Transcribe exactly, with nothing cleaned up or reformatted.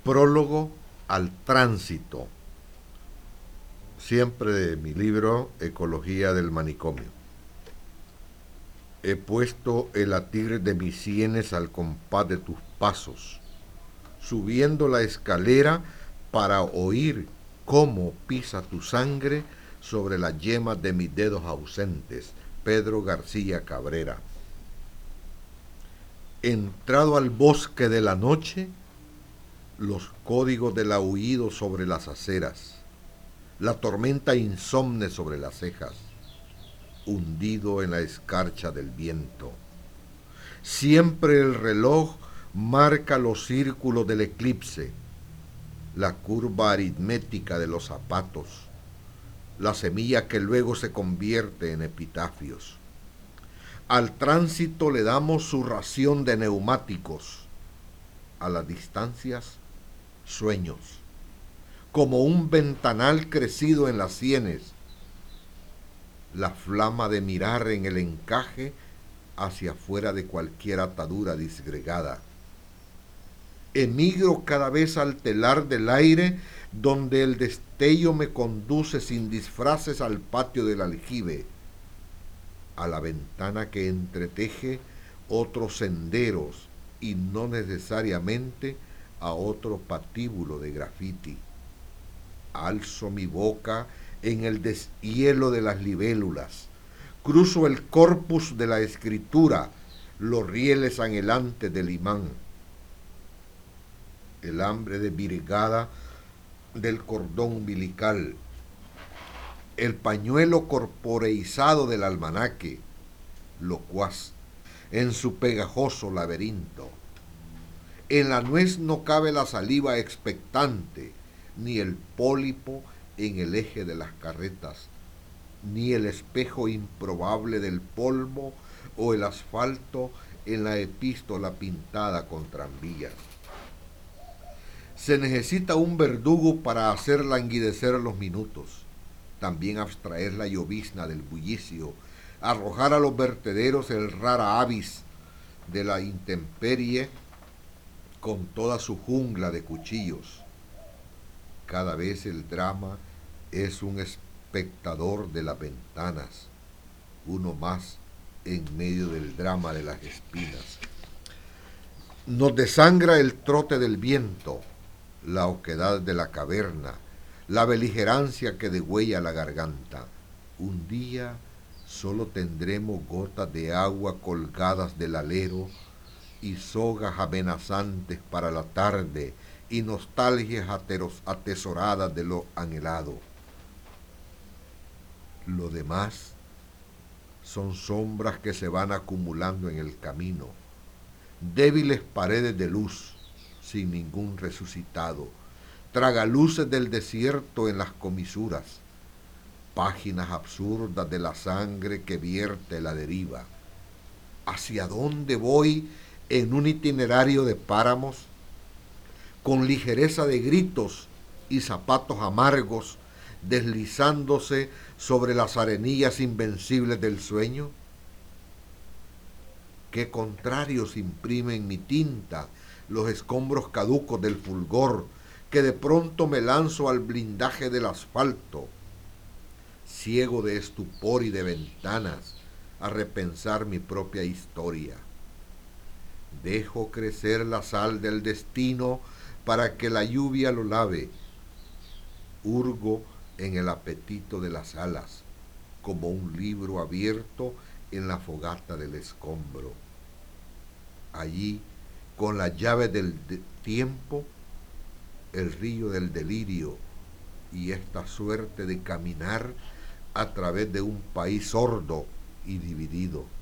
Prólogo al tránsito, siempre de mi libro Ecología del Manicomio. He puesto el latir de mis sienes al compás de tus pasos, subiendo la escalera para oír cómo pisa tu sangre sobre las yemas de mis dedos ausentes. Pedro García Cabrera. Entrado al bosque de la noche, los códigos del aullido sobre las aceras, la tormenta insomne sobre las cejas, hundido en la escarcha del viento. Siempre el reloj marca los círculos del eclipse, la curva aritmética de los zapatos, la semilla que luego se convierte en epitafios. Al tránsito le damos su ración de neumáticos, a las distancias, sueños, como un ventanal crecido en las sienes, la flama de mirar en el encaje hacia afuera de cualquier atadura disgregada. Emigro cada vez al telar del aire, donde el destello me conduce sin disfraces al patio del aljibe, a la ventana que entreteje otros senderos y no necesariamente a otro patíbulo de grafiti. Alzo mi boca en el deshielo de las libélulas, cruzo el corpus de la escritura, los rieles anhelantes del imán. El hambre de virgada del cordón umbilical, el pañuelo corporeizado del almanaque, locuaz en su pegajoso laberinto. En la nuez no cabe la saliva expectante, ni el pólipo en el eje de las carretas, ni el espejo improbable del polvo o el asfalto en la epístola pintada con tranvías. Se necesita un verdugo para hacer languidecer los minutos, también abstraer la llovizna del bullicio, arrojar a los vertederos el rara avis de la intemperie con toda su jungla de cuchillos. Cada vez el drama es un espectador de las ventanas, uno más en medio del drama de las espinas. Nos desangra el trote del viento, la oquedad de la caverna, la beligerancia que degüella la garganta. Un día solo tendremos gotas de agua colgadas del alero y sogas amenazantes para la tarde y nostalgias atesoradas de lo anhelado. Lo demás son sombras que se van acumulando en el camino, débiles paredes de luz sin ningún resucitado, tragaluces del desierto en las comisuras, páginas absurdas de la sangre que vierte la deriva. ¿Hacia dónde voy en un itinerario de páramos? Con ligereza de gritos y zapatos amargos, deslizándose sobre las arenillas invencibles del sueño. ¿Qué contrarios imprimen mi tinta los escombros caducos del fulgor, que de pronto me lanzo al blindaje del asfalto, ciego de estupor y de ventanas, a repensar mi propia historia? Dejo crecer la sal del destino para que la lluvia lo lave. Hurgo en el apetito de las alas, como un libro abierto en la fogata del escombro. Allí, con la llave del de- tiempo, el río del delirio y esta suerte de caminar a través de un país sordo y dividido.